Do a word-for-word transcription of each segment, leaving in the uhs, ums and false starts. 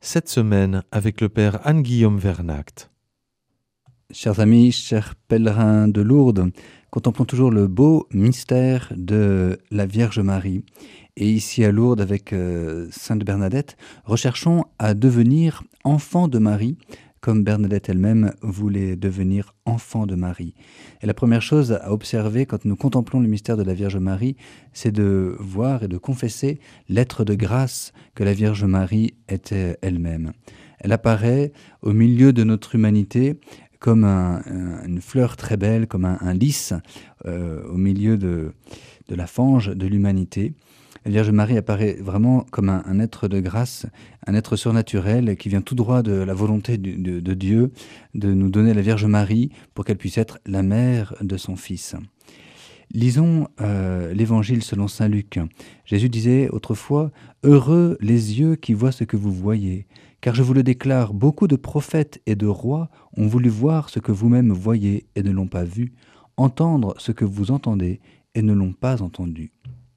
cette semaine avec le Père Anne-Guillaume Vernacht. Chers amis, chers pèlerins de Lourdes, contemplons toujours le beau mystère de la Vierge Marie. Et ici à Lourdes, avec euh, Sainte Bernadette, recherchons à devenir enfants de Marie, comme Bernadette elle-même voulait devenir enfant de Marie. Et la première chose à observer quand nous contemplons le mystère de la Vierge Marie, c'est de voir et de confesser l'être de grâce que la Vierge Marie était elle-même. Elle apparaît au milieu de notre humanité comme un, un, une fleur très belle, comme un, un lys euh, au milieu de, de la fange de l'humanité. La Vierge Marie apparaît vraiment comme un, un être de grâce, un être surnaturel qui vient tout droit de la volonté de, de, de Dieu de nous donner la Vierge Marie pour qu'elle puisse être la mère de son Fils. Lisons euh, l'Évangile selon saint Luc. Jésus disait autrefois « Heureux les yeux qui voient ce que vous voyez, car je vous le déclare, beaucoup de prophètes et de rois ont voulu voir ce que vous-même voyez et ne l'ont pas vu, entendre ce que vous entendez et ne l'ont pas entendu. »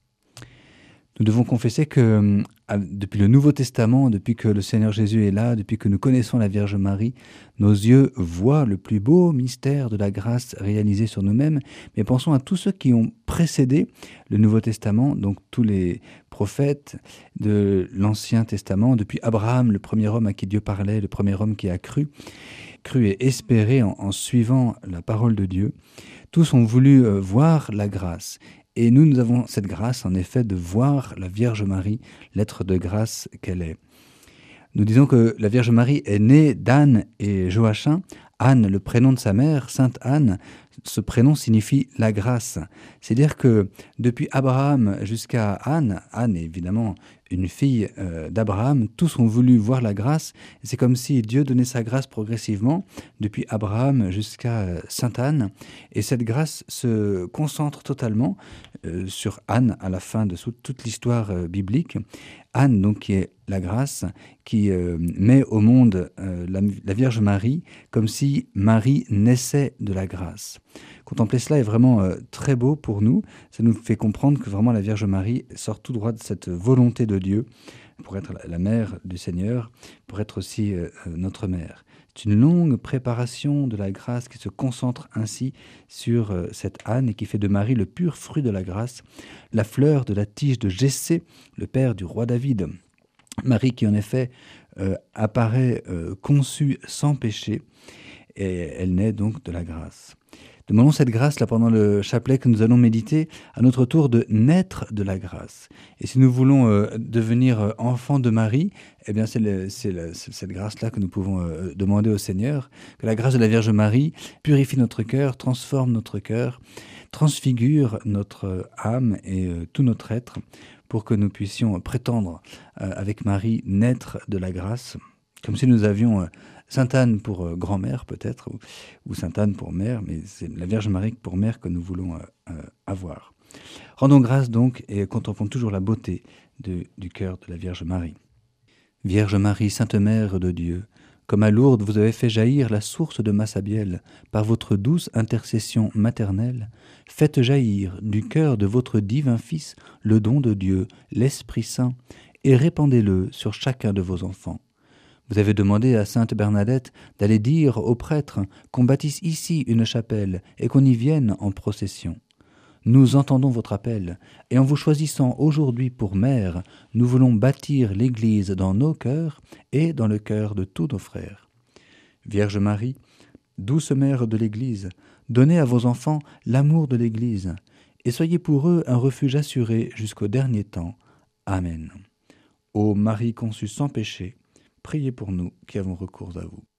Nous devons confesser que euh, depuis le Nouveau Testament, depuis que le Seigneur Jésus est là, depuis que nous connaissons la Vierge Marie, nos yeux voient le plus beau mystère de la grâce réalisée sur nous-mêmes. Mais pensons à tous ceux qui ont précédé le Nouveau Testament, donc tous les prophètes de l'Ancien Testament, depuis Abraham, le premier homme à qui Dieu parlait, le premier homme qui a cru, cru et espéré en, en suivant la parole de Dieu. Tous ont voulu euh, voir la grâce. Et nous, nous avons cette grâce, en effet, de voir la Vierge Marie, l'être de grâce qu'elle est. Nous disons que la Vierge Marie est née d'Anne et Joachim. Anne, le prénom de sa mère, Sainte Anne, ce prénom signifie la grâce. C'est-à-dire que depuis Abraham jusqu'à Anne, Anne est évidemment une fille euh, d'Abraham, tous ont voulu voir la grâce. C'est comme si Dieu donnait sa grâce progressivement, depuis Abraham jusqu'à euh, Sainte Anne. Et cette grâce se concentre totalement euh, sur Anne à la fin de toute l'histoire euh, biblique. Anne, donc, qui est la grâce, qui euh, met au monde euh, la, la Vierge Marie, comme si Marie naissait de la grâce. Contempler cela est vraiment euh, très beau pour nous. Ça nous fait comprendre que vraiment la Vierge Marie sort tout droit de cette volonté de Dieu pour être la, la mère du Seigneur, pour être aussi euh, notre mère. C'est une longue préparation de la grâce qui se concentre ainsi sur euh, cette Anne et qui fait de Marie le pur fruit de la grâce, la fleur de la tige de Jessé, le père du roi David. Marie qui en effet euh, apparaît euh, conçue sans péché et elle naît donc de la grâce. Demandons cette grâce là pendant le chapelet que nous allons méditer à notre tour de naître de la grâce. Et si nous voulons euh, devenir euh, enfants de Marie, eh bien c'est, le, c'est, le, c'est cette grâce-là que nous pouvons euh, demander au Seigneur, que la grâce de la Vierge Marie purifie notre cœur, transforme notre cœur, transfigure notre âme et euh, tout notre être, pour que nous puissions prétendre euh, avec Marie naître de la grâce, comme si nous avions euh, Sainte Anne pour euh, grand-mère peut-être, ou, ou Sainte Anne pour mère, mais c'est la Vierge Marie pour mère que nous voulons euh, euh, avoir. Rendons grâce donc et contemplons toujours la beauté de, du cœur de la Vierge Marie. Vierge Marie, Sainte Mère de Dieu, comme à Lourdes vous avez fait jaillir la source de Massabielle, par votre douce intercession maternelle, faites jaillir du cœur de votre divin Fils le don de Dieu, l'Esprit Saint, et répandez-le sur chacun de vos enfants. Vous avez demandé à Sainte Bernadette d'aller dire aux prêtres qu'on bâtisse ici une chapelle et qu'on y vienne en procession. Nous entendons votre appel, et en vous choisissant aujourd'hui pour mère, nous voulons bâtir l'Église dans nos cœurs et dans le cœur de tous nos frères. Vierge Marie, douce mère de l'Église, donnez à vos enfants l'amour de l'Église, et soyez pour eux un refuge assuré jusqu'au dernier temps. Amen. Ô Marie conçue sans péché, priez pour nous qui avons recours à vous.